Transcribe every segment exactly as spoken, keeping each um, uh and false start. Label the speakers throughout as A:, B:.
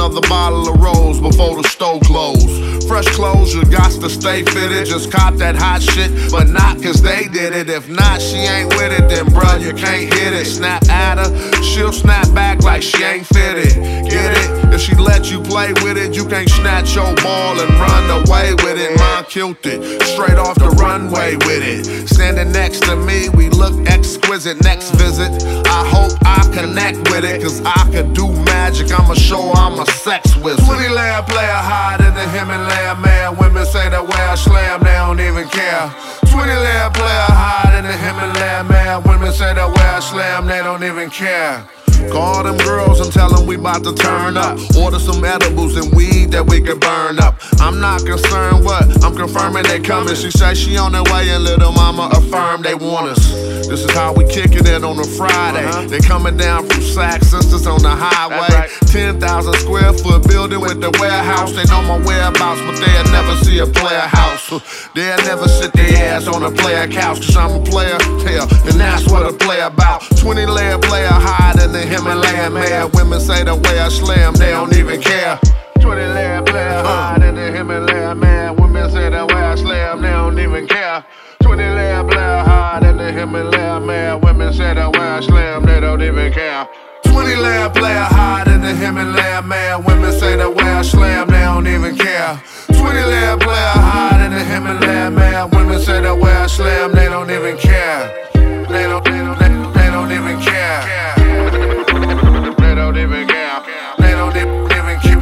A: another bottle of rose before the stove close. Fresh clothes, you got to stay fitted. Just cop that hot shit, but not cause they did it. If not, she ain't with it, then bruh, you can't hit it. Snap at her, she'll snap back like she ain't fitted. Get it? If she let you play with it, you can't snatch your ball and run away with it. Mine killed it, straight off the runway with it. Standing next to me, we look exquisite. Next visit, I hope I connect with it, cause I could do magic, I'ma show I'm a sex wizard. twenty layer player higher than him and layer man. Women say that way I slam, they don't even care. twenty layer player higher than him and layer man. Women say that way I slam, they don't even care. Call them girls and tell them we bout to turn up. Order some edibles and weed that we can burn up. I'm not concerned what, I'm confirming they coming. She say she on her way and little mama affirm they want us. This is how we kickin' it on a Friday. uh-huh. They coming down from Sack Sisters on the highway. Right. ten thousand square foot building with the warehouse. They know my whereabouts, but they'll never see a player house. They'll never sit their ass on a player couch, cause I'm a player, yeah, and that's what a player about. twenty layer player higher than the Himalayan man. Women say the way I slam, they don't even care. twenty layer player higher than the Himalayan man. Women say the way I slam, they don't even care. twenty layer player higher than the Himalayan man. Women say the way I slam, they don't even care. twenty layer player higher than the Himalayan man. Women say the way I slam, they don't even care. twenty layer player higher than the Himalayan man. Women say the way I slam, they don't even care. They don't, they don't, they don't, they don't even care. They don't even care. They don't even care.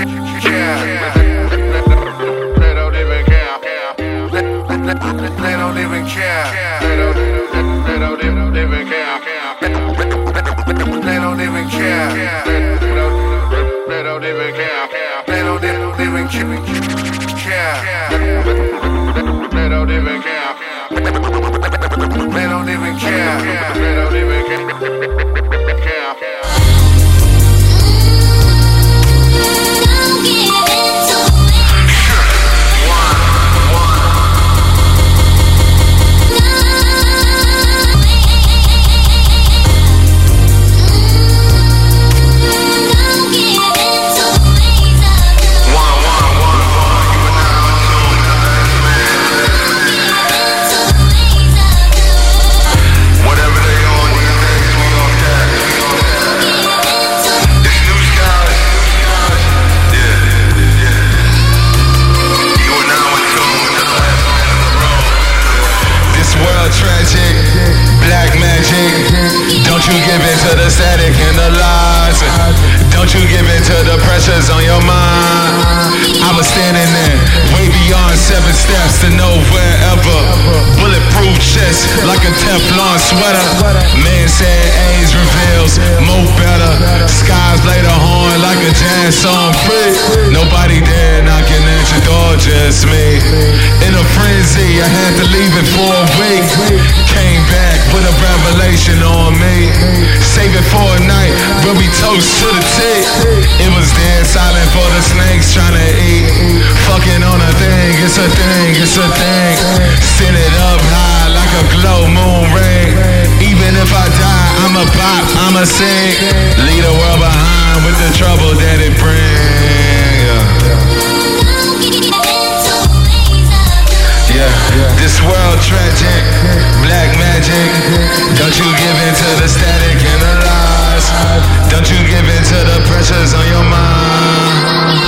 A: They don't even care. They don't even care. They don't, they don't even care. They don't even care. They don't even care. They don't even care. They don't even care. They don't even care. They don't even care.
B: Don't you give in to the static and the lies. Don't you give in to the pressures on your mind. I was standing there, way beyond seven steps to nowhere ever. Bulletproof chest like a Teflon sweater. Man said age reveals more better. Skies play the horn like a jazz song free. Nobody there knocking at your door, just me. In a frenzy, I had to leave it for a week. Came back with a revelation on me. Save it for a night where we toast to the tea. It was dead silent for the snakes trying to eat. Fucking on a thing, it's a thing, it's a thing. Send it up high like a glow moon ring. Even if I die, I'ma pop, I'ma sing. Leave the world behind with the trouble that it brings. Yeah. Yeah, this world tragic, black magic. Don't you give in to the static and the lies. Don't you give in to the pressures on your mind.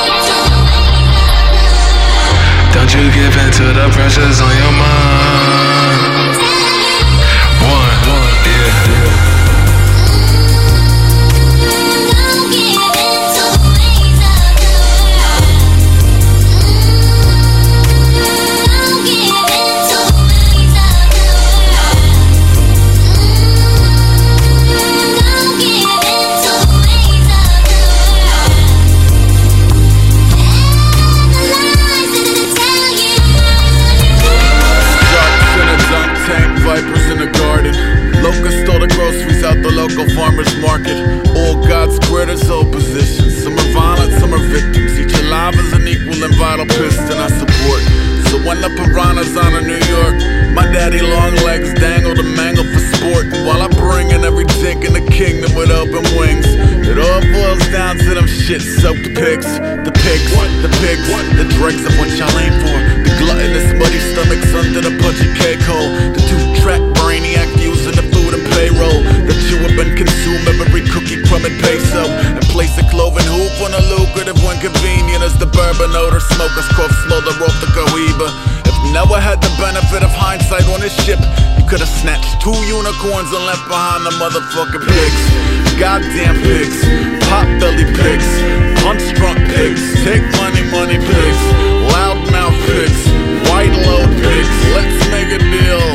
B: Don't you give in to the pressures on your mind. One, one, yeah, yeah.
C: Vipers in the garden. Locusts stole the groceries out the local farmer's market. All God's critters hold positions. Some are violent, some are victims. Each alive is an equal and vital piston I support. So when the piranhas on in New York, my daddy long legs dangled and mangled for sport. while I bring in every dick in the kingdom with open wings. It all boils down to them shit-soaked pigs. The pigs, the pigs, the dregs of what y'all aim for. The gluttonous muddy stomachs under the pudgy cake hole. The two-track brainiac using the food and payroll. That you have been consumed every cookie, crumb and peso. And place a cloven hoof on a lucrative one, convenient as the bourbon odor. Smokers cough smolder off the cohiba. If Noah had the benefit of hindsight on his ship, you could've snatched two unicorns and left behind the motherfucking pigs. Goddamn pigs, pot-belly pigs, punch-drunk pigs, take money, money pigs, loudmouth pigs, white load pigs. Let's make a deal.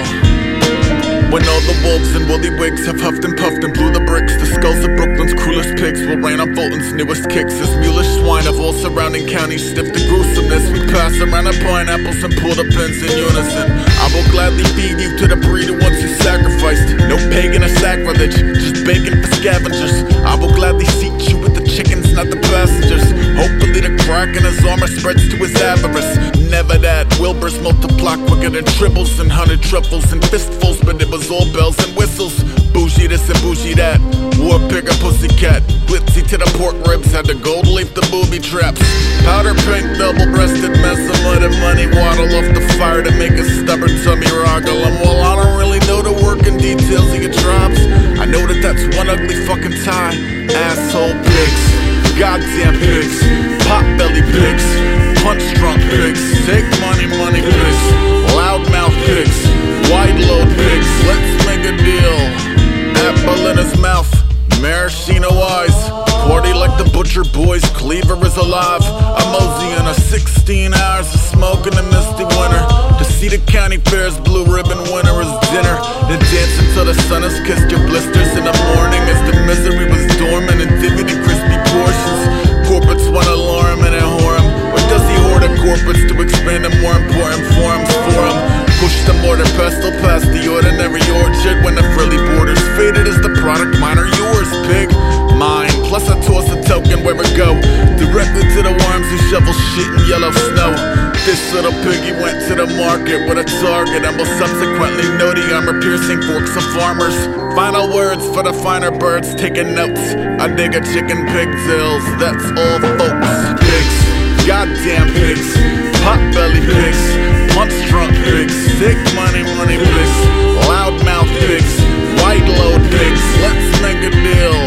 C: When all the wolves and woolly wigs have huffed and puffed and blew the bricks, the skulls of Brooklyn's cruelest pigs will rain on Fulton's newest kicks. As mulish swine of all surrounding counties stiff the gruesomeness, we pass around our pineapples and pull the pins in unison. I will gladly feed you to the breeder once you sacrificed. No pagan or sacrilege, just bacon for scavengers. I will gladly seat you with the chickens, not the passengers. Hopefully the crack in his armor spreads to his avarice. Never that, Wilbur's multiply quicker than triples and hundred triples and fistfuls, but it was all bells and whistles. Bougie this and bougie that, war pig a pussycat. Glitzy to the pork ribs, had the gold leaf the booby traps. Powder pink, double-breasted mess of mud and money waddle off the fire to make a stubborn tummy roggle. And while I don't really know the working details of your drops, I know that that's one ugly fucking tie. Asshole pigs, goddamn pigs, pot-belly pigs, punch-drunk pigs, take money, money pigs, loudmouth pigs, white load pigs. Let's make a deal. Apple in his mouth, maraschino eyes, party like the butcher boys, cleaver is alive. I'm mosey in a sixteen hours of smoke in the misty winter to see the county fair's blue ribbon winner is dinner. Then dance until the sun has kissed your blisters in the morning as the misery was dormant and divvied in crispy portions. Corporates wanna lure him and whore him, or does he hoard the corporates to expand the more important forums for him? Push the mortar pestle past the ordinary orchard when the frilly borders faded as the product. Mine or yours, pig? Mine. Plus I toss a token where it go, directly to the worms who shovel shit in yellow snow. This little piggy went to the market with a target and will subsequently know the armor-piercing forks of farmers. Final words for the finer birds taking notes. I dig a chicken pigtails, that's all folks. Pigs, goddamn pigs, pot-belly pigs, punch-drunk pigs, sick money, money pigs, loudmouth pigs, white load pigs. Let's make a deal.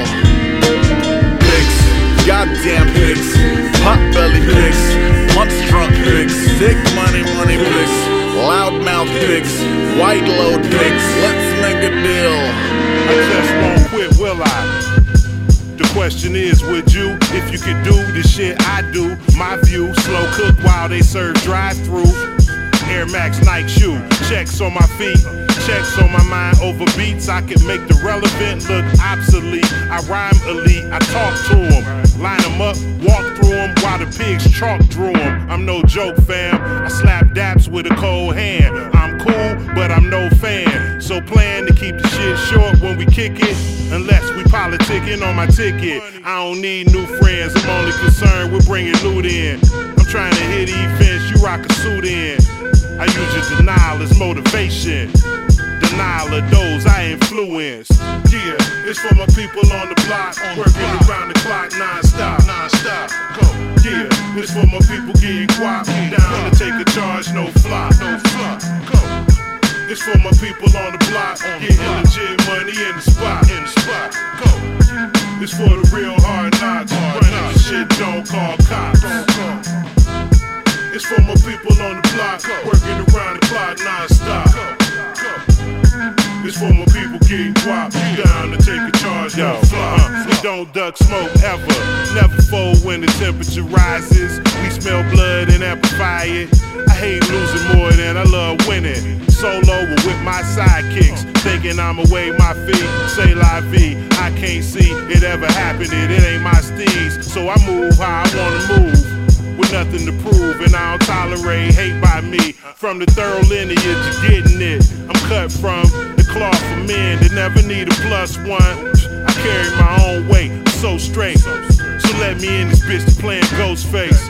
C: Pigs, goddamn pigs, pot-belly pigs, punch-drunk pigs, sick money, money pigs, loudmouth pigs, white load pigs. Let's make a deal.
D: I just won't quit, will I? The question is, would you, if you could do the shit I do? My view, slow cook while they serve drive-thru. Air Max Nike shoe, checks on my feet, checks on my mind over beats. I can make the relevant look obsolete. I rhyme elite, I talk to them, line them up, walk through them while the pigs chalk drew them. I'm no joke, fam. I slap daps with a cold hand. I'm cool, but I'm no fan. So plan to keep the shit short when we kick it, unless we politicking on my ticket. I don't need new friends, I'm only concerned with bringing loot in. I'm trying to hit events, you rock a suit in. I use your denial as motivation, denial of those I influence. Yeah, it's for my people on the block, working around the clock non-stop, non-stop. Go. Yeah, it's for my people getting guap, down to take a charge, no flop, no flop. Go. It's for my people on the block, getting legit money in the spot, in the spot. Go. It's for the real hard knocks, running the shit, don't call cops. It's for my people on the block, working around the clock non-stop. It's for my people getting guap, down to take a charge, no fly. Uh, we don't duck smoke ever, never fold when the temperature rises. We smell blood and amplify it. I hate losing more than I love winning. Solo or with my sidekicks, thinking I'ma wave my feet, say la vie. I can't see it ever happening, it ain't my steez. So I move how I wanna move, with nothing to prove, and I don't tolerate hate by me. From the thorough lineage, you're getting it. I'm cut from the cloth of men that never need a plus one. I carry my own weight, I'm so straight. So let me in this bitch to playing Ghostface.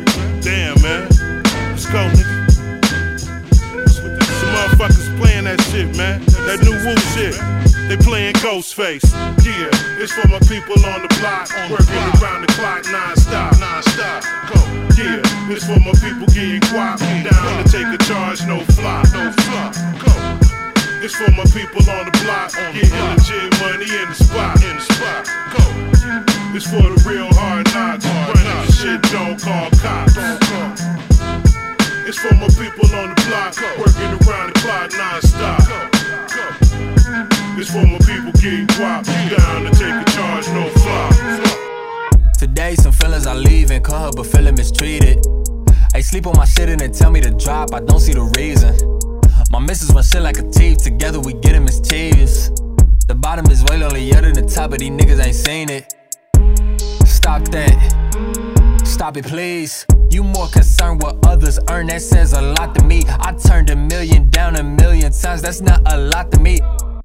D: Damn, man. Let's go, nigga. Some motherfuckers playing that shit, man. That new Wu shit. They playing Ghostface. Yeah, it's for my people on the block, working around the clock non-stop. Non-stop. Go. Yeah, it's for my people getting quiet. Down to take a charge, no flop. No flop. Go. It's for my people on the block, getting legit money in the spot. In the spot. Go. It's for the real hard knocks, running shit, don't call cops. It's for my people on the block, working around the clock non-stop. It's for my people getting guap, down to take a charge, no flop.
E: Today some feelings I leave and call her but feeling mistreated. Ay, sleep on my shit and then tell me to drop, I don't see the reason. My missus run shit like a thief, together we getting mischievous. The bottom is way lonelier than the top, but these niggas ain't seen it. Stop that, stop it please. You more concerned what others earn, that says a lot to me. I turned a million down a million times, that's not a lot to me.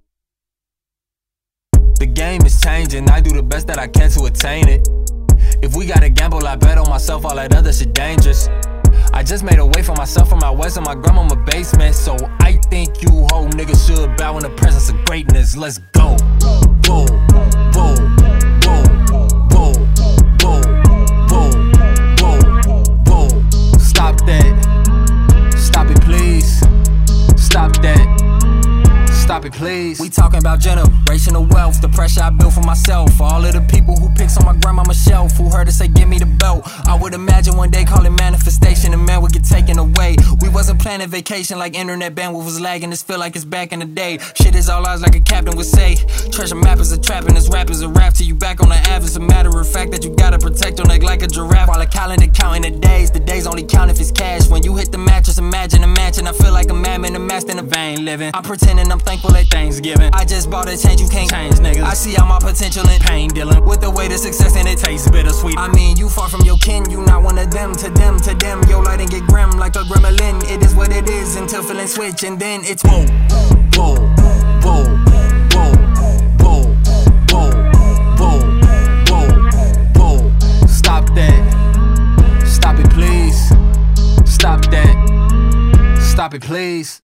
E: The game is changing, I do the best that I can to attain it. If we gotta gamble, I bet on myself, all that other shit dangerous. I just made a way for myself from my west in my grandmama basement. So I think you whole niggas should bow in the presence of greatness. Let's go. Whoa, whoa, whoa, whoa, whoa, whoa, whoa, whoa. Stop that. Stop it, please. Stop that. Stop it, please. We talking about generational wealth, the pressure I built for myself. For all of the people who picks on my grandmama's shelf, who heard her say, give me the belt. I would imagine one day call it manifestation, and man would get taken away. We wasn't planning vacation like internet bandwidth was lagging. This feel like it's back in the day. Shit is all ours like a captain would say. Treasure map is a trap and this rap is a rap till you back on the app. It's a matter of fact that you gotta protect your neck like a giraffe. While a calendar counting the days, the days only count if it's cash. When you hit the mattress, imagine a mansion. I feel like a madman, a master in a vain living. I'm pretending I'm thankful at Thanksgiving. I just bought a change, you can't change, niggas. I see all my potential in pain dealing with the way to success and it tastes bittersweet. I mean, you far from your kin, you not one of them. To them, to them, your light and get grim like a gremlin. It is what it is until feeling switch, and then it's whoa, whoa, whoa, whoa, whoa, whoa, whoa, whoa, whoa. Stop that. Stop it, please. Stop that. Stop it, please.